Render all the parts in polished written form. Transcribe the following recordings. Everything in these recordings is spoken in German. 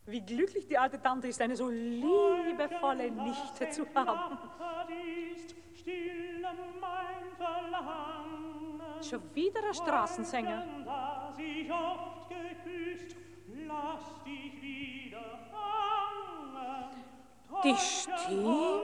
Wie glücklich die alte Tante ist, eine so liebevolle Nichte zu haben. Schon wieder ein Straßensänger. Die Stimme?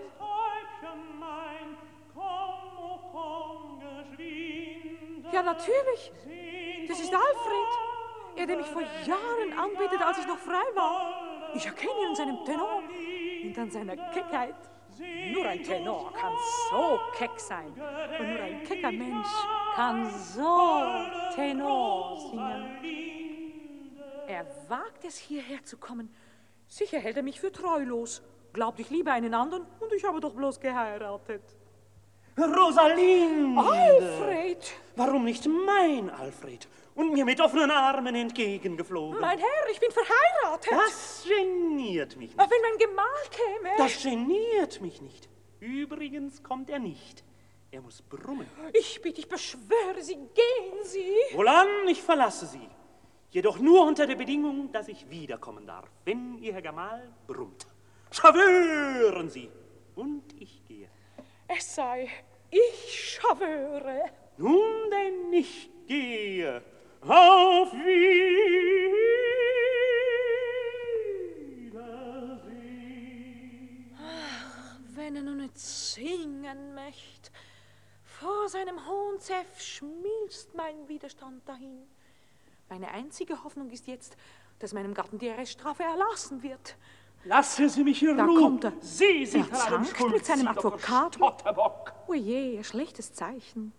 Ja, natürlich. Das ist Alfred. Er, der mich vor Jahren anbetet, als ich noch frei war. Ich erkenne ihn an seinem Tenor und an seiner Keckheit. Nur ein Tenor kann so keck sein. Und nur ein kecker Mensch kann so Tenor singen. Er wagt es, hierher zu kommen. Sicher hält er mich für treulos. Glaubt, ich liebe einen anderen und ich habe doch bloß geheiratet. Rosalinde! Alfred! Warum nicht mein Alfred? Und mir mit offenen Armen entgegengeflogen. Mein Herr, ich bin verheiratet. Das geniert mich nicht. Aber wenn mein Gemahl käme... Das geniert mich nicht. Übrigens kommt er nicht. Er muss brummen. Ich bitte, ich beschwöre Sie, gehen Sie. Wohlan, ich verlasse Sie. Jedoch nur unter der Bedingung, dass ich wiederkommen darf, wenn Ihr Herr Gemahl brummt. Schwören Sie. Und ich gehe. Es sei, ich schwöre. Nun denn, ich gehe. Auf Wiedersehen. Ach, wenn er nur nicht singen möchte. Vor seinem hohen Zeff schmilzt mein Widerstand dahin. Meine einzige Hoffnung ist jetzt, dass meinem Gatten die Arreststrafe erlassen wird. Lassen Sie mich in Da Ruhe. kommt er. Sie sind Er zankt mit seinem Advokaten. Stotterbock. Oje, ein schlechtes Zeichen.